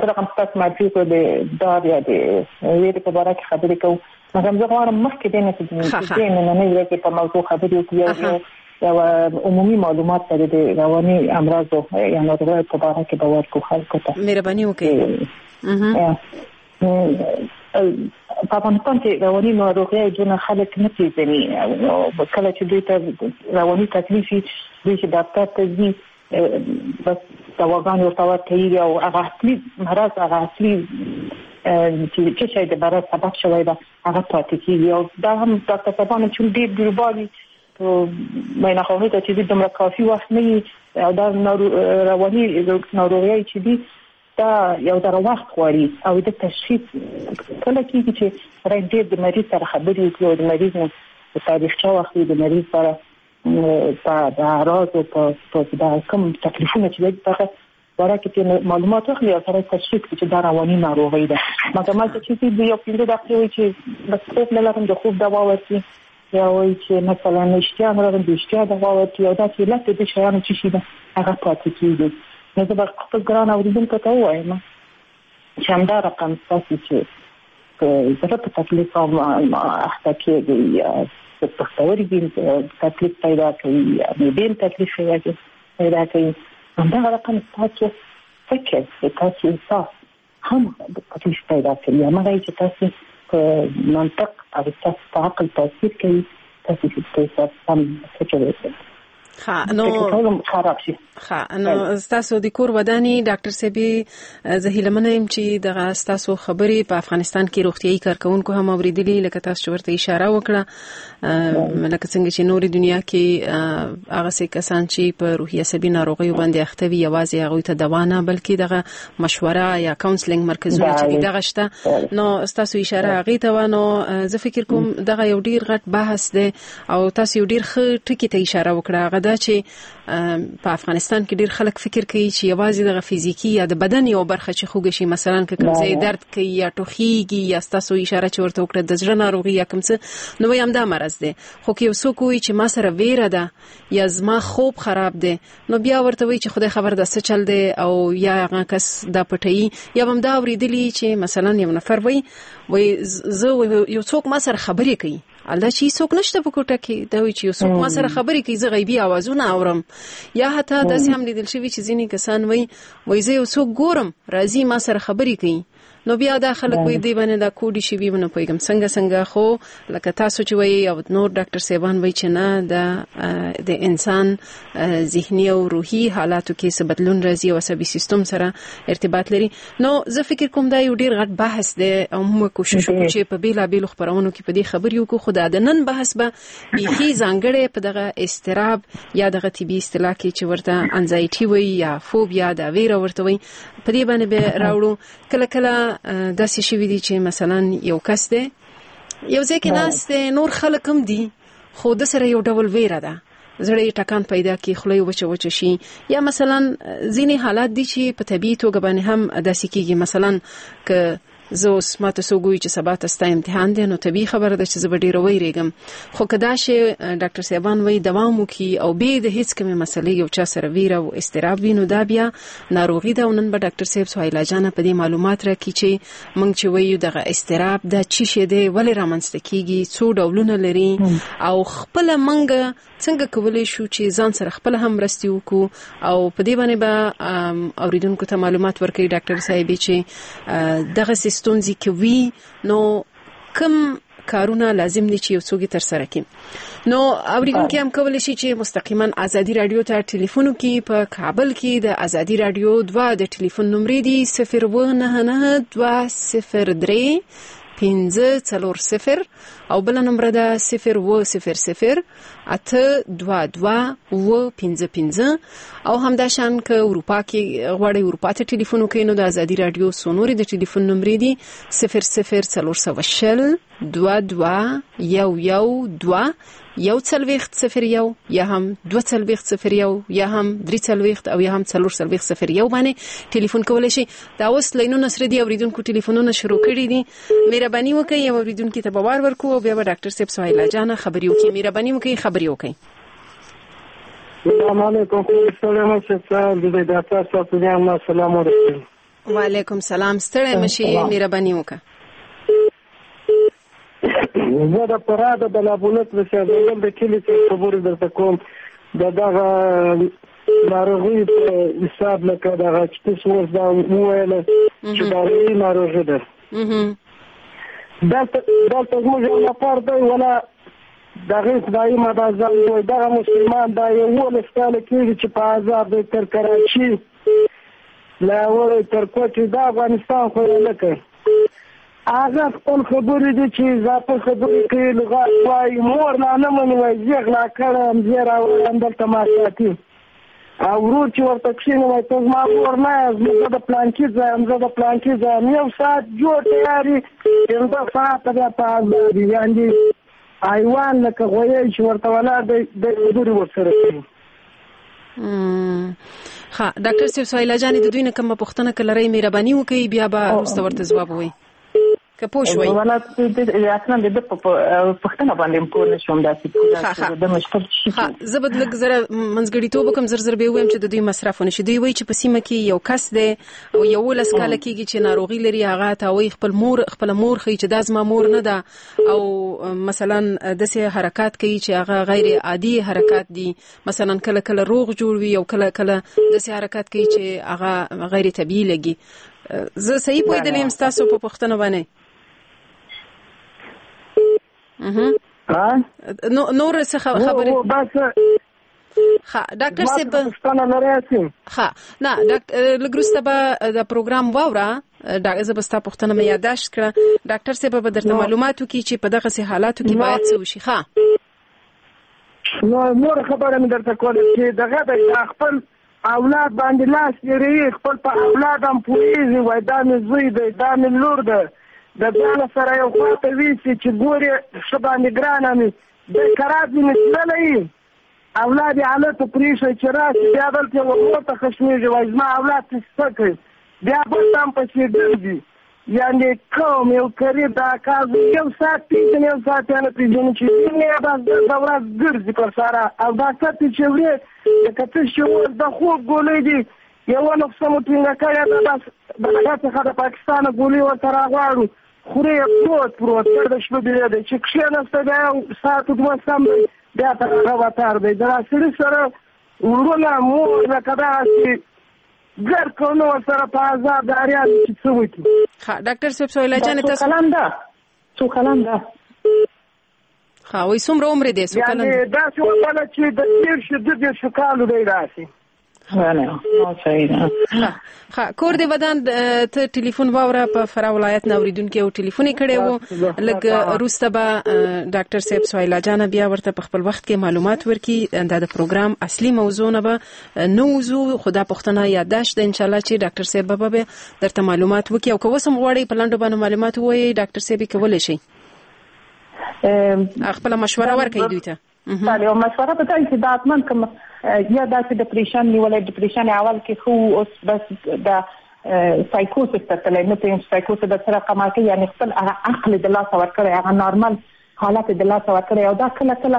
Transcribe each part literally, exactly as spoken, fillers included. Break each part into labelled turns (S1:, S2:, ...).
S1: رقم تاسو معرفي کړو د دا بیا د ویرې په اړه کې خبرې کوو. مګر زه غواړم مخکې د نه چې د نننۍ ورځې په موضوع خبرې وکړو او عمومي معلومات سره د رواني امراض او یا ناروغیو په اړه کې باور کوو خلکو ته.
S2: مهرباني وکړئ.
S1: په افغانستان کې رواني ناروغیو جون خلک نه پیژني. کله چې دوی ته رواني تکلیف وي دوی چې ډاکټر ته ځي بس دواګانې ورته ورکوي او هغه اصلي مرض هغه اصلي چې څه شی د مرض سبب شوی ده هغه پاتې کېږي. او دا هم ډاکټر صاحبانو چې ډېر ګروبالي معاینه‌خانې ته چې دومره کافي وخت نه وي او دا رواني ناروغیو چې دي دا یو ډېر وخت غواړي او د تشخیص کله کېږي چې ډېر د مریض سره خبرې وکړي او د مریض نه تاریخچه واخلي د مریض سره په د اعراض او په د کوم تکلیفونه چې دي په اړه کې معلومات واخلي او سره تشخیص کړي چې دا رواني ناروغي ده. مګر ما چې چې یو پیډو ډاکټر وایي چې بس خوب نه لرم د خوب دوا ورکړي یا وایي چې مثلا اشتها نه لرم د اشتها دوا ورکړي او دا چې لته د شیانو چې شي ده هغه پاتې کېږي. نو زه به خپل ګران اورېدونکو ته ووایم چې همدا رقم ستاسو چې زړه په تکلیف او اخته کېږي یا پښتورګي تکلیف پیدا کوي یا معدې تکلیف پیدا کوي همدا رقم ستاسو فکر ستاسو احساس هم تکلیف پیدا کوي. هغه چې تاسو په منطق او تاسو په عقل تاثیر کوي تاسو چې تاسو هم فکر وکړئ.
S2: ها نو
S1: خراب شي.
S2: ها نو تاسو د کور ودانی ډاکټر سیبي زهیلمنه يم چې د تاسو خبرې په افغانستان کې روغتيایي کارکونکو هم اوریدلې لکه تاسو ورته اشاره وکړه لکه څنګه چې نوري دنیا کې هغه څه کسان چې په روحي عصبي ناروغیو باندې اخته وي یوازې هغه ته دوا نه بلکې دغه مشوره یا کاونسلینګ مرکزونه چې دغه شته. نو تاسو اشاره هغه ته ونه زه فکر کوم دغه یو ډیر غټ بحث دی او تاسو یو ډیر ښه ټکی ته اشاره وکړه غدا چې په افغانستان کې ډیر خلک فکر کوي چې یوازې د فزیکی یا د بدن یو برخه چې خوږ شي مثلا که کوم ځای درد کوي یا ټوخیږي یا تاسو اشاره چورته وکړه د زړه ناروغي یا کوم څه نو یم دا مرز دی. خو که یو څوک وي چې ما سره ویره ده یا زما خوب خراب دی نو بیا ورته وي چې خدای خبر ده څه چل دی او یا هغه کس دا پټي یا هم دا اوریدلی چې مثلا یو نفر وي وي زه یو څوک ما سره خبرې کوي الله چې څوک نشته په کوټه کې دا وی چې یو څوک ما سره خبرې کوي زه غیبي اوازونه اورم یا حتی داسې هم لیدل شوی چې ځینې کسان وای وای زه یو څوک ګورم راځي ما سره خبرې کوي نو بیا دا خلک وي دی باندې دا کوډي شي وي نو پیغام څنګه څنګه خو لکه تاسو چې وایي او نور ډاکټر سیبان وایي چې نه د د انسان ذهني او روحي حالاتو کې څه بدلون راځي او عصبي سیستم سره ارتباط لري. نو زه فکر کوم دا یو ډیر غټ بحث دی او موږ کوشش وکړو چې په بیلا بیل خبرونو کې په دې خبرې وکړو. خو دا د نن بحث به بيخي ځانګړې په دغه استراب یا دغه طبي اصطلاح کې چې ورته انزایټي وایي یا فوبیا دا ویره ورته وایي په دې باندې به راوړو. کله کله داسې شوی دي چې مثلا یو کس دی یو ځکه ناس دی نور خلک هم دي خو د سره یو ډول ویره ده زړه ټکان پیدا کی خلای وچه وچه شي یا مثلا ځینې حالات دي چې په طبيعي توګه باندې هم داسې کیږي. مثلا ک زه اوس ماته سوګوي چې سبا تاسو امتحان دی نو طبيعي خبره ده چې زه ډیر ویریږم خو کدا چې ډاکټر صاحبان وایي دوام وکي او به د هیڅ کومه مسلې یو چا سره ویره او استراب وینو دا بیا ناروغي ده. نن به ډاکټر صاحب سهیلا جان په دې معلومات راکړي چې موږ چې وایو دغه استراب د چی شه دی ولې رامنځته کیږي څو ډولونه لري او خپل منګه څنګه کولای شو چې ځان سره خپل هم رستي وکړو او په دې باندې به اوریدونکو ته معلومات ورکړي ډاکټر صاحب چې دغه ستونزې کوي نو کوم کارونه لازم دي چې یو څوک تر سره کړي. نو اوریدونکو هم کولای شي چې مستقیما ازادي رادیو ته ټلیفون کې په کابل کې د ازادي رادیو دوا د ټلیفون نمبر دی صفر نه نه دوا صفر درې پنځه څلور صفر او بل نمبر ده صفر و صفر صفر اته دوا دوا و پنځه پنځه او همداشان که اروپا کې غواړي اروپا ته ټلیفون وکړي نو د ازادي رادیو سونوري د ټلیفون نمبر دی صفر صفر څلور سوه شل دوا دوا یو یو دوا یو څلوېښت صفر یو یا هم دوه څلوېښت صفر یو یا هم درې څلوېښت او یا هم څلور څلوېښت صفر یو باندې ټلیفون کولای شي. دا اوس لینونه سره دی اوریدونکو ټلیفونونه شروع کړي دي. مهرباني وکړئ یو اوریدونکو ته باور ورکو او بیا به ډاکټر صاحب سهیلا جان خبري وکړي. مهرباني وکړئ خبري وکړئ.
S3: السلام علیکم. السلام علیکم. د ډاکټر صاحب سلام علیکم.
S2: وعلیکم سلام. ستړی مشي مهرباني وکړه.
S3: زه د پراده د لابونت رسېدل د کلي څخه خبرې درته کوم. د دغه ناروغي په حساب لکه دغه چې تاسو اوس دا وویله چې دغه ناروغي ده دلته دلته زموږ یو نفر دی ولا دغه خدایي مدازم وایي دغه مسلمان دا یولس کاله کېږي چې په عذاب دی تر کراچي له اولې تر کوټې د افغانستان خو یې نه کوي. هغه خپل خبرې دي چې اضافه خبرې کوي لغات وایي مور نه نه مني وایي زه غلا کړم زه راوړم دلته ما ساتي او ورور چې ورته کښېني وایي ته زما مور نه یې زه د پلانکي ځای یم زه د پلانکي ځای یم یو ساعت جوړ تیار وي پنځه ساعته بیا په عذاب وي یعنې حیوان لکه غویی چې ورته ولاړ دی د خبرې ورسره کوي.
S2: ښه ډاکټر صاحب سهیلا جانې د دوی نه کومه پوښتنه که لرئ مهرباني وکړئ بیا به وروسته ورته ځواب ووایي که پوه شوئ.
S1: ولا اصلا د پوښتنه باندې کور نه شوم داسې د مشکل شي.
S2: زه به لږ زره منځګړیتوب وکړم زر زر به ووایم چې د دوی مصرف ونه شي. دوی وایي چې په سیمه کې یو کس دی او یولس کاله کېږي چې ناروغي لري هغه ته وایي خپل مور خپله مور ښیي چې دا زما مور نه ده او مثلا داسې حرکات کوي چې هغه غیر عادي حرکات دي مثلا کله کله روغ جوړ وي او کله کله داسې حرکات کوي چې هغه غیر طبیعي لګي. زه صحیح پوهېدلی یم ستاسو په پوښتنه باندې؟ نور څه خبرې ښه ډاکټر صاحب ښه نه لږ وروسته به د پروګرام واوره زه به ستا پوښتنه مې یادداشت کړه ډاکټر صاحب به درته معلومات وکړي چې په دغسې حالاتو کې باید څه وشي. ښه
S3: نو نور خبره مې درته کوله چې دغه د خپل اولاد باندې لاس لري خپل په اولاد هم پوهېږي وایي دا مې زوی دی دا مې لور ده د ځانه سره یو خواته ویسي چې ګورې ښه باندې ګرانه مې د کرات مې نسللی اولاد یې هلته پرېښی چې راشي بیا دلته یې ورته خشمېږي وایي زما اولاد څه څه کوي بیا بل ته هم پسې ګرځي یعنې کوم یو کري دا کار یو ساعت پېژني یو ساعت یې نه پېژني چې ځینې یې دا د ورځ ګرځي پر ساره او ډاکټر ته چې وړې لکه ته چې اوس د خوب ګولۍ دي یوه نقصه مو ټینګه کړې ده بس د هغه څخه د پاکستانه ګولۍ ورته راغواړو خورې یې پروت پروت تر د شپه بیده دی چې کښېنسته بیا یو ساعت دوه سم دی بیا تر هغه وتار دی د سړي سره وروڼه مور لکه دغسې ګر کونه ورسره په عذاب د اریاد چې څه وکړي.
S2: ښه ډاکټر صاحب سهیلا جانې تاسو
S1: څو کلن ده څو کلن ده
S2: ښه وایي څومره عمر دی څو کلن
S3: یعنې داسې وکړه چې د دېرشو دوه دېرشو کالو دی داسې.
S2: ښه کور دې ودان ته ټلیفون واوره په فراه ولایت نه اورېدونکي یو ټلیفون یې کړی و لږ وروسته به ډاکټر صاحب سهیلا جانه بیا ورته په خپل وخت کې معلومات ورکړي. دا د پروګرام اصلي موضوع نه به نه وځو خو دا پوښتنه یادداشت ده انشاءالله چې ډاکټر صاحب به به درته معلومات وکړي او که اوس هم غواړئ په لنډو باندې معلومات ووایئ ډاکټر صاحب یې کولی شئ خپله مشوره ورکړئ دوی ته.
S1: یو مشوره به دا چې دا حتما کوم یا داسې ډپریشن نیولی ډپریشن اول کې خو اوس بس د سایکوسس ته تللی نه پوهېږم چې سایکوسس د څه رقم کوي یعنې خپل هغه عقل د لاسه ورکړی هغه نارمل حالت د لاسه ورکړی او دا کله کله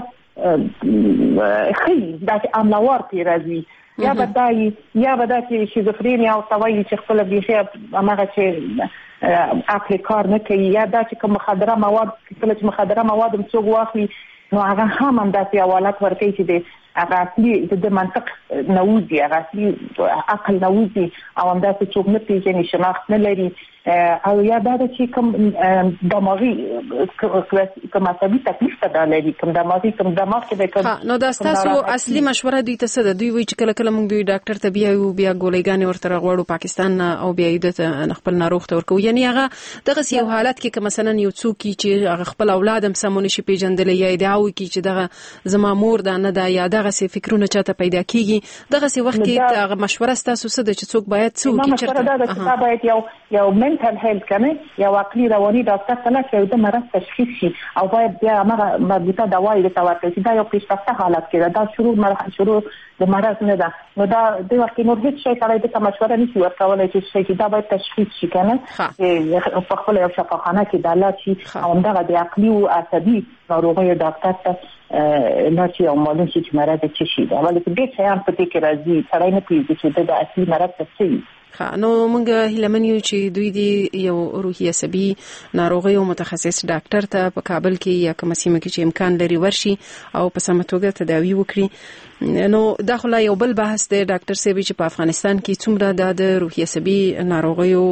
S1: ښیي داسې حملهوار پرې راځي یا به دا یا به دا چې شیزوفرینیا ورته وایي چې خپله بیخي هماغه چې عقل کار نه کوي یا دا چې کوم مخدره مواد کله چې مخدره مواد هم څوک واخلي نو هغه هم همداسې حوالات ورکوي چې د هغه اصلي د منطق نه وځي هغه اصلي عقل نه وځي او همداسې څوک نه پېژني شناخت نه لري او یا دا ده چې کوم دماغي کوم عصبي تکلیف ته دا لري کوم دماغي کوم دماغ کې به کوم
S2: نو دا ستاسو اصلي مشوره دوی ته څه ده دوی وایي چې کله کله موږ دوی ډاکټر ته بیایو بیا ګولۍ ورته راغواړو پاکستان او بیا یې دته خپل ناروغ ته ورکوو یعنې هغه دغسې یو حالت کې که مثلا یو څوک چې هغه خپل اولاد هم سم ونه شي پېژندلی یا ادعا وکړي چې دغه زما مور ده نه ده یا دغسې فکرونه چاته پیدا کېږي دغسې وخت کې هغه مشوره ستاسو څه ده چې څوک باید څه وکړي
S1: مشوره دا ده چې دا باید یو یو منټل هیلث کنه یو عقلي رواني ډاکټر ته لاړ شي او د مرض تشخیص شي او باید بیا هغه مربوطه دوا یې ورته ورکړي چې دا یو پیشرفته حالت کې ده دا شروع شروع د مرض نه ده نو دا د وخت نور هیڅ شی سړی دته مشوره نشي ورکولی چې شي دا باید تشخیص شي کنه په خپله یو شفاخانه کې دا لاړ شي او همدغه د عقلي او عصبي ناروغیو ډاکټر ته لاړ شي او معلوم شي چې مرض څه شي ده ولې ډېر شیان په دې کې راځي سړی نه پوهېږي چې د اصلي مرض څه وي
S2: نو موږ هیلمن یو چې دوی دی یو روحي عصبي ناروغي او متخصص ډاکټر ته په کابل کې یا کوم سیمه کې چې امکان لري ورشي او په سمه توګه تداوی وکړي. نو دا خو لا یو بل بحث دی ډاکټر صاحب چې په افغانستان کې څومره د روحي عصبي ناروغیو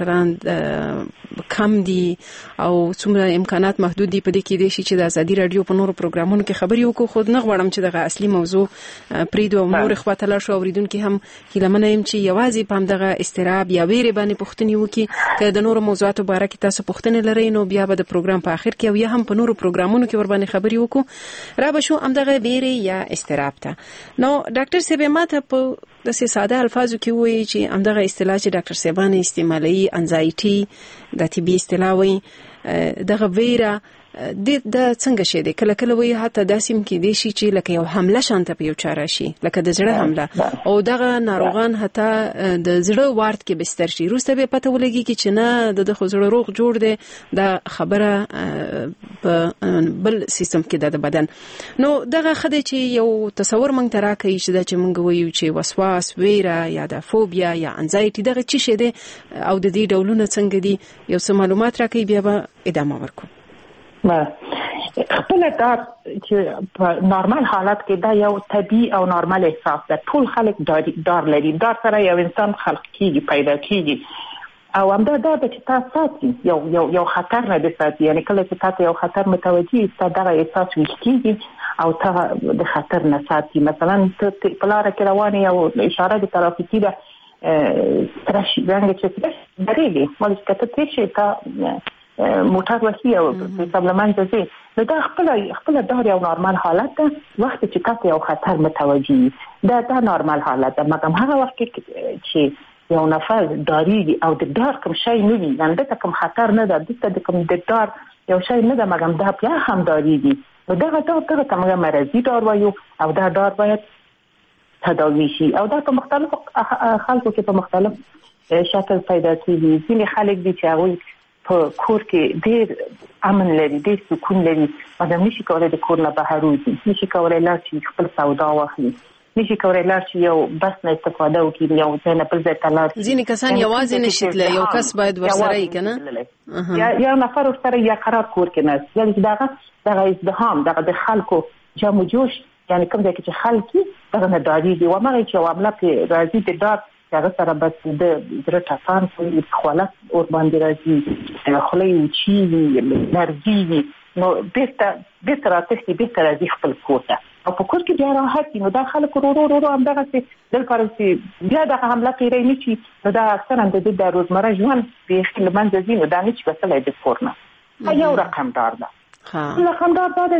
S2: ډاکټران کم دي او څومره امکانات محدود دي. په دې کې د شي چې د ازادي رادیو په نورو پروګرامونو کې خبري وکړو، خو نه غواړم چې دغه اصلي موضوع پریدو او نور خواته لاړ شو. اوریدونکو هم هیلمن یم چې یوازې په همدغه استراب یا ویره باندې پوښتنې وکړي. که د نورو موضوعاتو باره کې تاسو پوښتنې لرئ نو بیا به د پروګرام په اخر کې او یا هم په نورو پروګرامونو کې ور باندې خبري وکړو. را به شو همدغه ویره یا استراب ته. نو ډاکټر صاحب ماته په د ساده الفاظو کې وایي چې همدغه اصطلاح چې ډاکټر صاحبانه استعمالي انزایټي د طبي اصطلاح وایي دغه ویره د د څنګه شي دی کله کله وایي حتی داسې کې دی شي چې لکه یو حمله شانته په یو چاره شي لکه د زړه حمله او دغه ناروغان حتی د زړه وارد کې بستر شي روسته به پته ولګي چې نه د خو زړه روغ جوړ دی دا خبره په بل سیستم کې د بدن. نو دغه خدای چې یو تصور مونږ ته راکوي چې دا چې مونږ وایو چې وسواس ویره یا د فوبیا یا انزایټي دغه څه شي دی او د دې ډولونه څنګه دي یو څه معلومات راکوي بیا به ادامه ورکو.
S1: ما خپل کار چې په نارمال حالت کې دا یو طبيعي او نارمال احساس ده. ټول خلک دار لري، دار سره یو انسان خلق کیږي پیدا کیږي او همدا دا چې تاسو ساتي یو یو یو خطر نه دي ساتي. یعنی کله چې تاسو یو خطر متوجي ستاسو دا احساس وکړي او ته د خطر نه ساتي. مثلا ته په لار کې روانه یو اشاره د ترافیکي ده ترشي څنګه چې درېږي مالش کته ته شي تا موټر وسی او په سبلمان ځي نو دا خپل خپل دار یو نارمال حالت ده. وخت چې تاسو یو خطر متوجي دا دا نارمال حالت ده. مګم هغه وخت چې یو نفر داریږي او د دار کوم شی نه وي نن د کوم خطر نه ده د کوم د دار یو شی نه ده مګم دا بیا هم داریږي نو دا دا ته کوم مرضی دار وایو او دا دار باید تداوی شي او دا په مختلف خلکو کې په مختلف شکل پیدا کیږي. ځینې خلک دي چې هغه په کور کې ډېر امن لري، ډېر سکون لري، مګر نشي کولای د کور نه بهر وځي، نشي کولای لا چې خپل سودا واخلي، نشي کولای لا چې یو بس نه استفاده وکړي یو ځای نه بل ځای ته لاړ شي.
S2: ځینې کسان یوازې نشي تللی، یو کس باید ورسره وي کنه
S1: یا یا نفر ورسره یا قرار کور کې نه یعنی دغه دغه ازدحام دغه د خلکو جمع جوش یعنی کوم ځای کې خلک دغه نه داري دي و مګر چې عامله په راځي د دار هغه سره بس د زړه ټکان کوي، خولت اور باندې راځي، خولې وچی نرجي نو بیرته بیرته راځي بیرته راځي خپل کور ته او په کور کې بیا راحت نو دا خلک ورو ورو ورو هم دغه څه د فرضي بیا د حمله کوي نه چی دا اکثرا د د روزمره ژوند په خپل منځ ځینو دا نه چې بسلای د کورنه یو رقم دار ده. ها رقم دار ده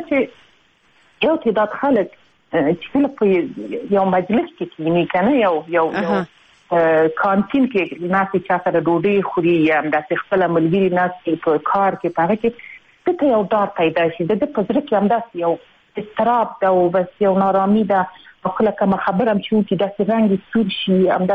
S1: چې یو تعداد خلک چې په یو مجلس کې کینی کنه یو یو یو کانتین کې ناسي چا سره ډوډۍ خوري یا د خپل ملګری ناسي په کار کې پاره کې ته یو ډار پیدا شي د پزره کې هم داسې یو استراب دا او بس یو نارامي ده او کله کوم خبرم چې داسې رنګ سور شي هم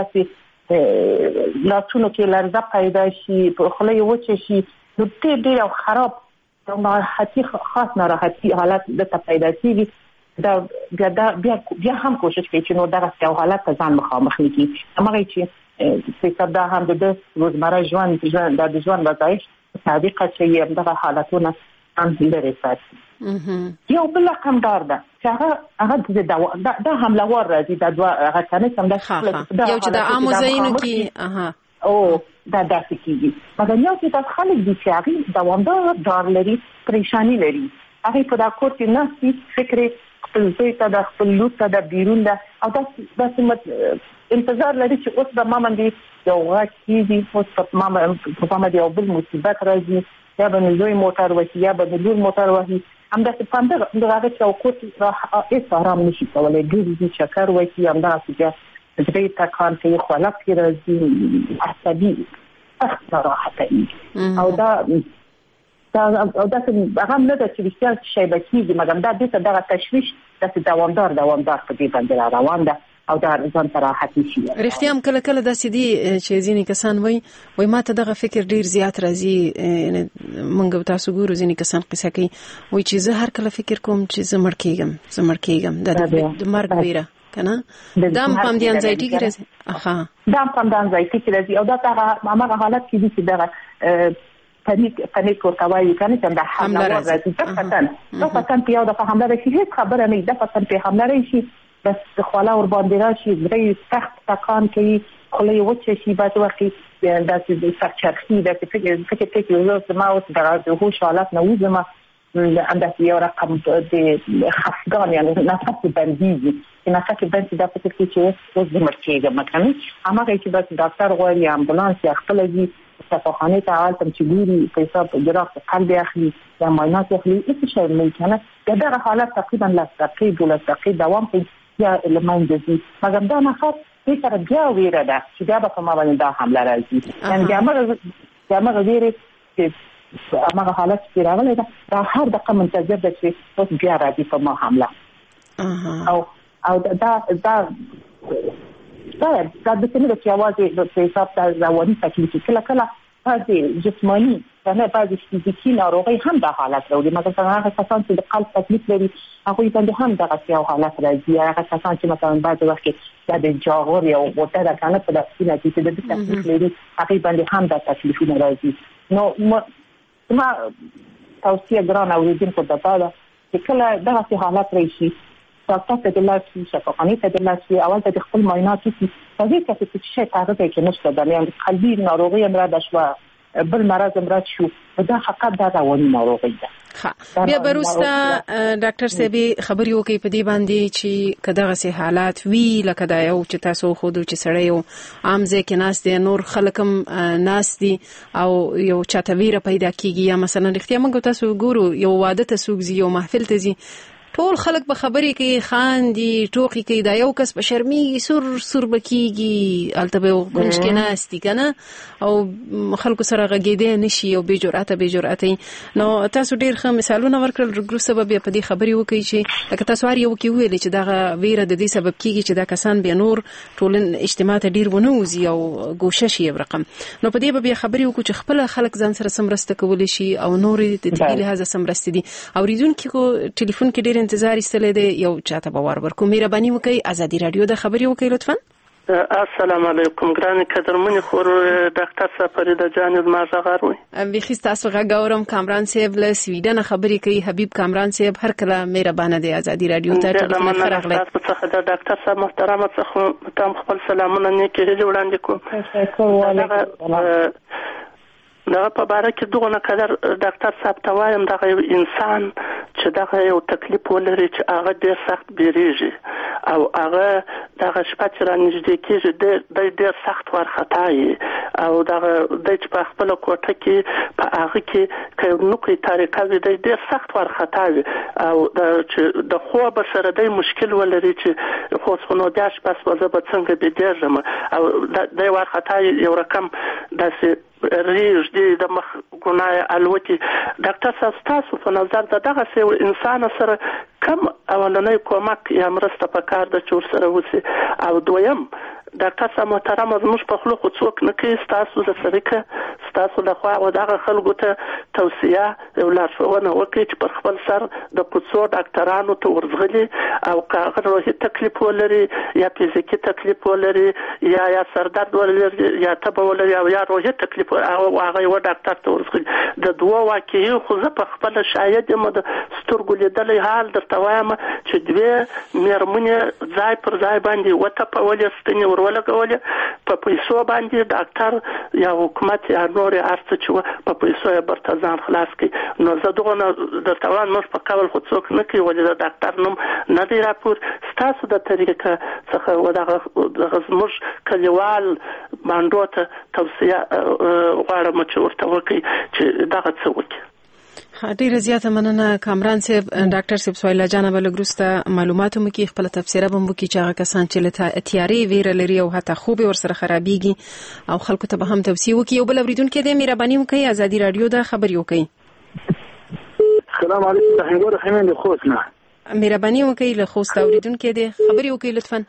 S1: داسې لاسونو کې لرزه پیدا شي په خله وچه شي نو ډېر ډېر خراب او ناراحتي خاص ناراحتي حالت د پیدا کیږي. دا بیا دا بیا بیا هم کوشش کوي چې نو دغه څه حالت ته ځان مخامخ کړي. هغه چې څه دا هم د روزمره ژوند ژوند د ژوند وضعیت صادقه چې دغه حالتونه هم لري ساتي. یو بل رقم دار ده چې هغه هغه د دا حملهوار راځي دا دوه هغه کنه سم ده
S2: یو چې د عامو ځایونو کې اها
S1: او دا داسې کیږي مګر یو چې تاسو خلک دي چې هغه دوامدار دار لري پریشانی لري هغه په دا کور کې نه فکر خپل ځای ته د خپل لوت ته د بیرون ده او دا داسې انتظار لري چې اوس به ما باندې یو غاټ کیږي اوس په ما په ما باندې یو بل مصیبت راځي یا به نو موټر وسی یا به نور موټر وسی هم دا څه پاندر دغه چې او کوټ را هیڅ آرام نشي کولای ګوري چکر وسی هم دا چې دې تا کار کوي خلاص کې راځي عصبي اخ راحته او دا دا او دا هغه نه د چې بیا شی بچیږي مګر دا د دغه تشویش د دوامدار دوامدار په دې باندې روان ده او دا ځان ته راحت نشي.
S2: رښتیا هم کله کله داسې دي چې ځینې کسان وایي وایي ما ته دغه فکر ډیر زیات راځي موږ تاسو ګورو ځینې کسان قصه کوي وایي چې زه هر کله فکر کوم چې زه مړ کېږم زه مړ کېږم د مرګ ویره کنه دا هم د انزایټي کې راځي. اها
S1: دا هم د انزایټي کې راځي او دا هغه حالت کې دي چې دا پنیک پنیک او توای کنه چې دا حمله راځي د فتن د فتن په یو د حمله راځي هیڅ خبره نه ده فتن په حمله راځي بس خلا ور باندې راشي درې سخت تکان کوي خلای وچه شي بعد وخت دا چې سخت چرخي دا چې فکر فکر کې یو څه ما اوس درازه هو حالت نه وځم عندك یو رقم د خفقان یعنی نفس بندیږي چې نفس بندي دا فکر کې چې اوس د مرکیږي مثلا هغه چې بس ډاکټر غواړي امبولانس یا خپل دي شفاخانه ته حالت چې ګوري په حساب جراحت قلب اخلي یا معاینات اخلي هیڅ شی نه کنه دا حالت تقریبا لا دقیقه ولا دقیقه دوام کوي یا لمنځي مګر دا نه خاص هیڅ تر بیا ویره ده چې دا به ما باندې دا حمله راځي یعنی هغه هغه ویره چې هغه حالت چې راغلی دا دا هر دقیقه منتظر ده چې اوس بیا راځي په ما حمله او او دا دا دا دا د څه د یوازې په حساب د رواني تکلیف کله کله هغه جسمانی نه بعضی فزیکی ناروغي هم د حالت راوړي مثلا هغه کسان چې د قلب تکلیف لري هغه باندې هم دغه یو حالت راځي هغه کسان چې مثلا بعضی وخت کې د جاغور یا وته د کنه په داسې نتیجه د تکلیف لري هغه باندې هم د تکلیفونه راځي نو ما توصیه ګران اوریدونکو ته ده چې کله دغه حالت راشي ډاکټر ته د لاسي شفاخانه ته د لاسي اول ته خپل معاینات وکړي په دې کې چې شي تعرض کې نشته د یعنی قلبي ناروغي امراض شو بل مرض امراض شو دا حقیقت دا رواني ناروغي ده.
S2: ها بیا بروستا ډاکټر صاحب خبري وکي په دې باندې چې کداغه سي حالات وی لکه دا یو چې تاسو خو د چې سړی یو عام ځکه ناس دي نور خلکم ناس دي او یو چاتویره پیدا کیږي یا مثلا اختیار موږ تاسو ګورو یو واده ته سوګزي یو محفل ته زی ټول خلک به خبرې کوي خاندي ټوکی کوي دا یو کس په شرمېږي سر سر بکیږي الته به ګونج کې ناستي کنه او خلکو سره غږېدې نشي او بې جرأته بې جرأته نو تاسو ډېر ښه مثالونه ورکړل رګرو سبب په دې خبرې وکړي چې لکه تاسو هر یو کې ویل چې دغه ویره د دې سبب کیږي چې دا کسان به نور ټولن اجتماع ته ډېر ونوزي او ګوشه شي رقم نو په دې به خبرې وکړو چې خپل خلک ځان سره سمرسته کولی شي او نور د دې لحاظه سمرسته دي او ریدونکو کو ټلیفون کې ډېر انتظار استلې دی یو چاته باور ورکو مهرباني وکړئ ازادي رادیو د خبري وکړئ لطفا.
S4: السلام علیکم ګرانه قدرمن خور ډاکټر سفریده جان المازغار وي
S2: بخي تاسو غاورم کامران صاحب له سویډن خبري کوي حبیب کامران صاحب هر کله مهربانه دی ازادي رادیو ته ټلیفون راغلی
S4: تاسو څخه د ډاکټر صاحب محترمه څخه تاسو خپل سلامونه نیکه هجه وړاندې کوم دا په باره کې دغه قدر ډاکټر صاحب ته وایم دغه انسان چې دغه یو تکلیف ولري چې هغه ډېر سخت بیریږي او هغه دغه شپه چې رانږدې کېږي د ډېر سخت وارخطایي او دغه د چې په خپل کوټه کې په هغه کې که نوکي طریقه وي د ډېر سخت وارخطایي او د د خوب سره د مشکل ولري چې خو څنګه بیا شپه سوځه به څنګه بېدېږم او د وارخطایي یو رقم داسې ریږ دې د مخ ګناه الوتي ډاکټر صاحب تاسو په نظر د دغه سه انسان سره کم اولنۍ کومک یا مرسته پکار د چور سره وسی او دویم ډاکټر صاحب محترم زموږ په خلکو خو څوک نه کوي تاسو د سریکه تاسو د خوا او دغه خلکو ته توصیه او لارښوونه وکړي چې پر خپل سر د کوڅو ډاکټرانو ته ورغلي او کاغه روحي تکلیف ولري یا فزیکی تکلیف ولري یا یا سردرد ولري یا تبه ولري او یا روحي تکلیف او هغه و ډاکټر ته ورغلي د دوه واقعي خو زه په خپل شاهد یم د سترګو لیدلې حال درته وایم چې دوه مېرمنې ځای پر ځای باندې وته په ولې ستنې ولګولې په پیسو باندې ډاکټر یا حکومت یا نور ارڅ چې په پیسو یې برته ځان خلاص کړي نو زه دغه د توان مش په کول خو څوک نه کوي ولې د ډاکټر نوم نه دی راپور تاسو د طریقه څخه ودغه زموږ کلیوال باندې ته توصیه غواړم چې ورته وکړي چې دغه څه وکړي.
S2: ډیره زیاته مننه کامران صاحب ډاکټر صاحب سویلا جان بلګروسته معلوماتو مو کې خپل تفسیره بم وکي چې هغه کسان چې له تیاری ویره لري او حتی خوب ور سره خرابېږي او خلکو ته به هم توصیه وکي او بل اوریدونکو دې مهرباني وکړي ازادي رادیو د خبري وکړي.
S3: السلام علیکم څنګه راخمین د خوښنه
S2: مهرباني وکړي له خوست اوریدونکو دې خبري وکړي لطفا.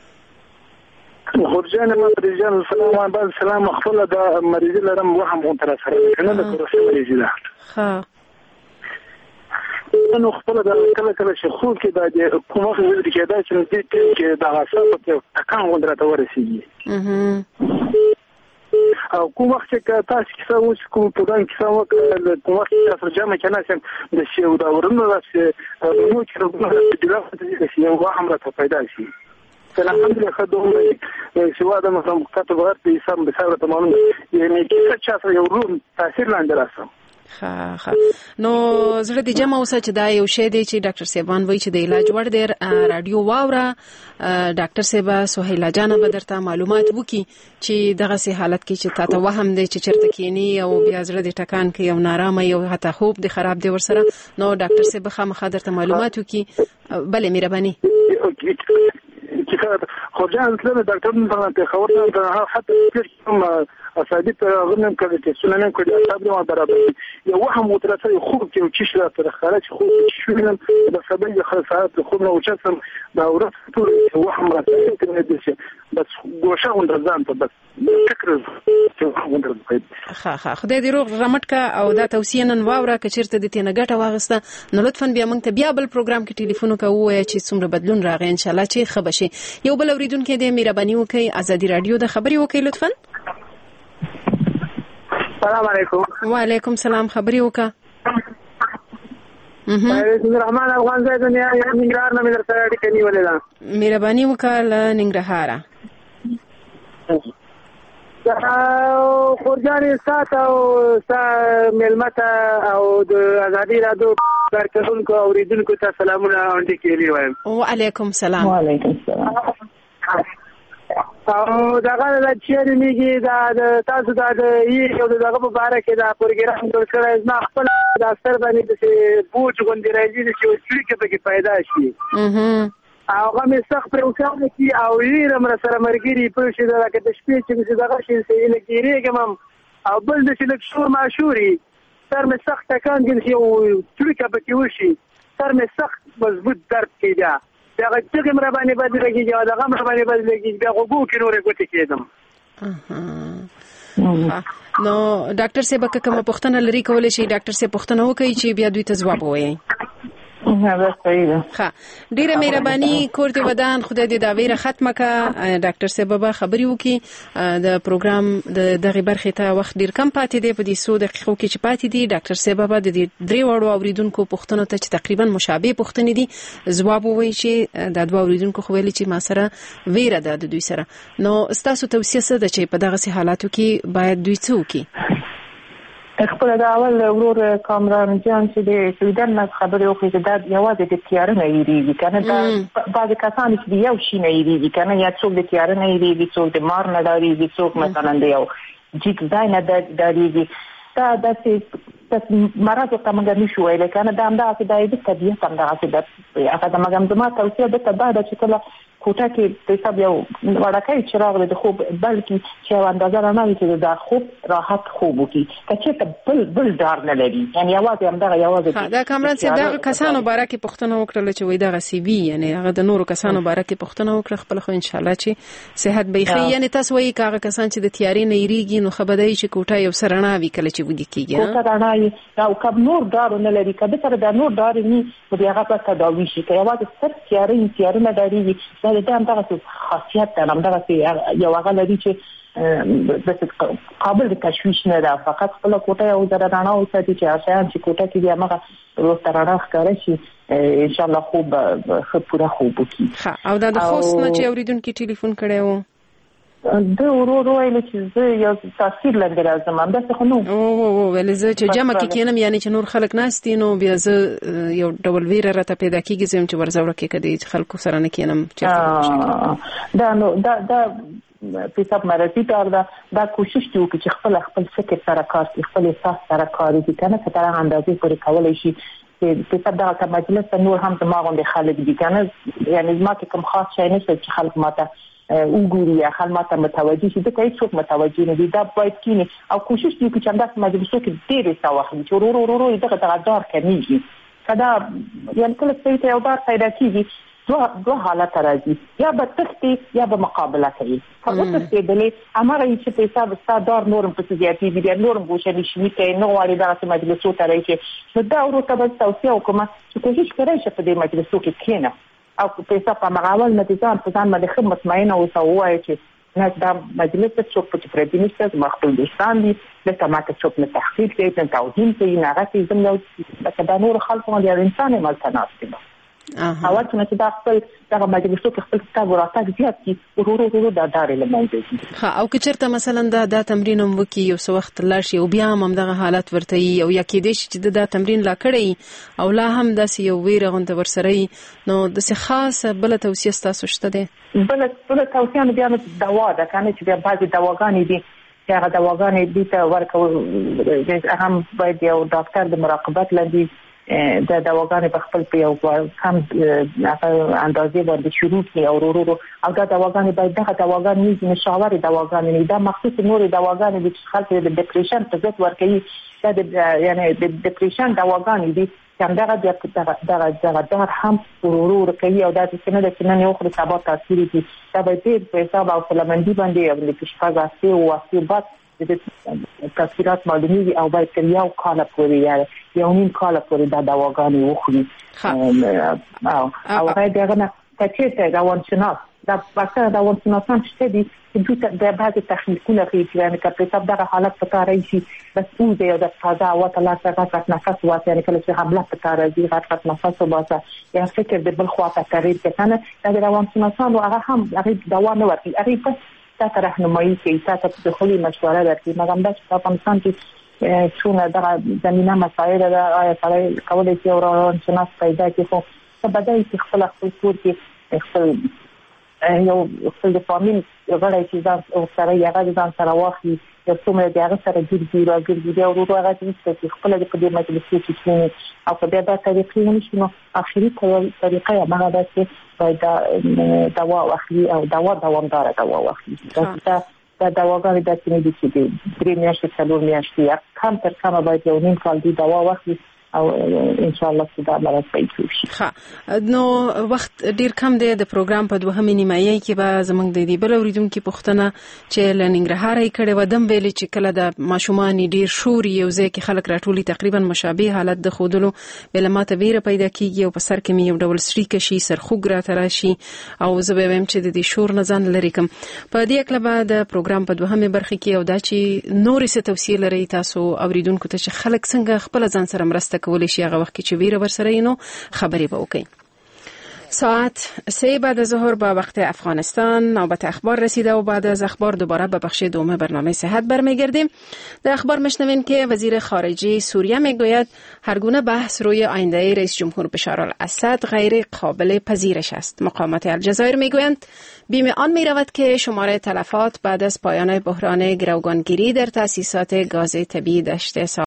S3: خورجان ما رجال السلام بعد السلام خپل د مریض لرم وهم غون تر سره کنه د کورس مریض ده
S2: ها
S3: نو خپل د کله کله چې خو کې د کومه څه چې دا چې دې کې د غاصب په تکان وندرته ورسیږي او کوم وخت چې تاسو کې څه وڅ کوم په دان کې څه وکړل کوم وخت چې تاسو جامه کې نه سم د شی او دا ورنه راځي نو چې د دغه د شی او هم راته پیدا شي الحمدلله خدوم سوا د مثلا کتاب ورته سم به سره تمام یعنی چې څه څه یو روم تاثیر لاندې راځم
S2: ها ها نو زړه دې جمع اوسه چې دا یو شی دی چې ډاکټر صاحبان وایي چې د علاج وړ دی رادیو واوره ډاکټر صاحب سهیلا جان به درته معلومات وکي چې دغه سي حالت کې چې تاسو وهم دی چې چرته کینی او بیا زړه دې ټکان کوي او نارامه یو حتی خوب دې خراب دی ورسره نو ډاکټر صاحب خامخا درته معلومات وکي بلې مهرباني
S3: خو ځان تل ډاکټر نه ته خبر نه حتی کوم اسادي ته غنم کړي چې سنن کړي تاسو نه برابر یو وهم مترسل خوب کې چې شلا تر خارج خوب شوینم د سبب خلاصات خوب نو چتم دا ورته ټول وهم راځي کنه دې بس ګوشه وندرځان ته بس فکر چې وندرځي
S2: ها ها خدای دې روغ رمټ کا او دا توصیه نن واوره کچرته د تینه ګټه واغسته نو لطفا بیا موږ ته بیا بل پروګرام کې ټلیفون کوو چې څومره بدلون راغی ان شاء الله چې خبشي یو بل اوریدونکو دې مهرباني وکړئ ازادي رادیو د خبري وکړئ لطفا
S3: السلام علیکم
S2: وعلیکم السلام خبري وکا
S3: بسم الرحمن الرحیم زه دنیا ننګرهار نه مې درته اړیکه نیولې ده
S2: مهرباني وکړه له ننګرهاره
S3: او خورجانې سات او سا ملمته او د ازادي رادیو کارکونکو اوریدونکو ته سلامونه وړاندې کړي وایم
S2: وعلیکم السلام
S1: وعلیکم السلام
S3: او دغه د چیرې میږي دا تاسو دا د یو دغه په اړه کې دا پروګرام جوړ کړی نه خپل د اثر باندې د بوج غونډې راځي چې وسړي کې به پیدا شي او هغه سخت پر اوسه کې او یې رمره سره مرګري په شي دا کې د شپې چې دغه شي چې لګیریږم او بل د چې لکشور ماشوري سر مې سخت تکان کې یو وسړي کې به وشي سر مې سخت مضبوط درد کېده دا چې مر باندې بدلېږي دا هغه مر باندې بدلېږي بیا وګو کې نورې ګوتې کېدم
S2: نو ډاکټر صاحب کومه پوښتنه لري کولای شي ډاکټر صاحب پوښتنه وکړي چې بیا دوی ته ځواب ووایي
S1: هغه صحیح ده
S2: ها ډیره مهرباني کور دې ودان خدای دې دا ویره ختمه کا ډاکټر صاحب به خبري وکي د پروګرام د دغه برخه ته وخت ډیر کم پاتې دی په دې سو دقیقو کې چې پاتې دي ډاکټر صاحب به د درې وړو اوریدونکو پوښتنو ته چې تقریبا مشابه پوښتنې دي ځواب ووایي چې د دوه اوریدونکو خو ویل چې ما سره ویره ده د دوی سره نو ستاسو توصیه څه ده چې په دغه حالاتو کې باید دوی څه وکړي
S1: خپل دا اول ورور کامران جان چې د سویډن نه خبرې وکړي چې دا یوازې د تیار نه یریږي کنه دا بعض کسان چې یو شي نه یریږي کنه یا څوک د تیار نه یریږي څوک د مار نه ډاریږي څوک مثلا د یو جیک ځای نه ډاریږي دا د څه مرض ته موږ نشو ویل کنه دا هم دا چې د طبيعت هم دا چې د هغه د مګم توصیه د تبعه د چې کله کوټه کې د حساب یو وړاکې چراغ د خوب بلکې چې اندازه نه وي چې د خوب راحت خوب وکي چې ته بل بل دار نه لري یعنی یوازې هم دا یوازې
S2: دا کامران چې دا کسانو بارکه پښتنه وکړل چې وای دا سی وی یعنی هغه د نورو کسانو بارکه پښتنه وکړه خپل خو ان شاء الله چې صحت به خي یعنی تاسو وایي کاغه کسان چې د تیاری نه یریږي نو خبردای چې کوټه یو سرنا وی کله چې ودی کیږي
S1: کوټه رڼا او کب نور دار نه لري کله سره د نور دار نه بیا هغه په تداوی شي که یوازې سر تیاری تیاری نه لري دا هم دغه خاصیت ده هم دغه یو هغه لري چې د قابل د تشویش نه ده فقط خپل کوټه یو د رڼا او ساتي چې آسان چې کوټه کې بیا هغه روز رڼا ښکاره شي ان شاء الله خوب خو پوره خوب وکړي
S2: ها او دا د خوست نه چې اوریدونکو ټلیفون کړي وو
S1: د ورو ویل چې زه یو تاثیر لاندې راځم هم دا څه نو
S2: او او ول زه چې جمع کې کینم یعنی چې نور خلک ناستي نو بیا زه یو ډول ویره راته پیدا کیږي زم چې ورزوړه کې کدي چې خلکو سره نه کینم
S1: چې دا نو دا دا په سب مرضی کار دا دا کوشش کوي چې خپل خپل فکر سره کار کوي خپل احساس سره کار کوي کنه چې تر اندازې پورې کولای شي چې په سب دا مجلس نور هم زما غونډه خلک دي کنه یعنی زما کې کوم خاص شي نشته چې خلک ماته وګوري یا خل ماته متوجي شي د کوم څوک متوجي نه دي دا باید کینی او کوشش کوي چې همداس مجلسو کې ډېر څه واخلي چې ورو ورو ورو دغه دغه دار کمیږي کدا یعنی کله چې یو دار پیدا کیږي دو دو حالت راځي، یا به تختی یا به مقابله کوي. هغه څه دلې امره چې په حساب ستادار نورم په سیاسي دي نورم بوشني شي کې نو واړي دغه مجلسو ته راځي نو دا ورته به توصيه وکړم چې کوشش کړئ چې په دې مجلسو کې کېنه او په حساب مغاول نتیجه په ځان باندې خدمت ماینه او سوای چې نه دا مجلس څه په پردي نشته مخبل دوستان دي لکه ماته څوک نه تحقیق کوي نه توهین کوي نه راځي زموږ لکه دا نور خلک باندې انسان ملتناس دي. اها اول چې دا خپل دغه مجلسو کې خپل کتاب وراتګ زیات کی ورورو ورورو دا داري لمونځي.
S2: ها او که چېرته مثلا دا د تمرین هم وکي یو څو وخت لاشي او بیا هم دغه حالت ورته او یا کې دې چې دا تمرین لا کړی او لا هم داسې یو ویره غونډه ورسره نو د څه خاصه بل توصیه تاسو شته ده؟
S1: بل بل توصیه بیا نو دوا ده کنه چې بیا بعضي دواګانې دي چې هغه دواګانې دي ته ورکول هم باید یو ډاکټر د مراقبت لاندې د دواګانې په خپل په یو کم اندازې باندې شروع کړي او ورو او دا دواګانې باید دغه دواګانې مشاورې دواګانې دا مخصوص نور دواګانې چې خلک د ډیپریشن په ضد ورکوي دا د یعنی د ډیپریشن دواګانې دي چې دغه دغه دغه دغه هم ورو کوي او دا چې نه د نه یو خو سبا تاثیر دي دا باید په حساب او فلمندي باندې او د کشفاګاسي او واقعیت د تاثیرات معلومي او باید تر یو کال پورې یو نیم کال پورې دا دواګانې وخوري او او باید هغه نه چې روانشناس دا پاتره دا روانشناسان چې دي چې د بعضي تخنیکونه کوي چې یعنی کله چې دغه حالت پتا راځي بس اون دی د فضا او تعالی څخه نفس واسه یعنی کله چې حمله پتا راځي غټ نفس واسه یا فکر د بل خوا ته تغیر کنه دا روانشناسان هغه هم هغه دوا نه ورکي هغه بس تاسو راهنمایي کوي تاسو د خولي مشوره درکړي مګر دا چې په افغانستان کې څونه د زمينه مسایل دا آیا سره کولای شي اوران شناس پیدا کړي خو په بدای کې خپل خپل کور کې خپل یو خپل د فامیل غړي چې ځان سره یې ځان سره واخلي یو څومره د هغه سره ګرځي را ګرځي او ورو هغه چې خپل د دې مجلس کې چې او په دې د طریقې نشي نو اخري طریقه یې هغه ده چې دا دوا واخلي او دوا دوامدار دوا واخلي دا دا دواګانې د سینې د چې درې میاشتې څلور میاشتې کم تر کمه باید یو نیم کال دی دوا واخلي او ان شاء الله صدا مرسته شي.
S2: ښه نو وخت ډیر کم دی د پروګرام په دوهمه نیمایي کې به زمونږ د دې بل اوریدونکو پوښتنه چې لنګرهار یې کړې و دم ویلي چې کله د ماشومان ډیر شور یو ځای کې خلک راټولي تقریبا مشابه حالت د خودلو بل ماته ویره پیدا کیږي او په سر کې یو ډول سړی کشي سرخوګ را تراشي او زه به ویم چې د دې شور نه ځان لري کوم په دې اکله به د پروګرام په دوهمه برخه کې او دا چې نورې څه توصیه لري تاسو اوریدونکو ته چې خلک څنګه خپل ځان سره مرسته کولی شي هغه وخت چې ویره ورسره نو خبرې به وکړي. ساعت سه بعد از ظهر با وقت افغانستان نوبت اخبار رسیده و بعد از اخبار دوباره به بخش دوم برنامه صحت برمیگردیم. در اخبار میشنویم که وزیر خارجه سوریه میگوید هر گونه بحث روی آینده رئیس جمهور بشار الاسد غیر قابل پذیرش است. مقامات الجزایر میگویند بیم آن میرود که شمار تلفات بعد از پایان بحران گروگانگیری در تأسیسات گاز طبیعی دشت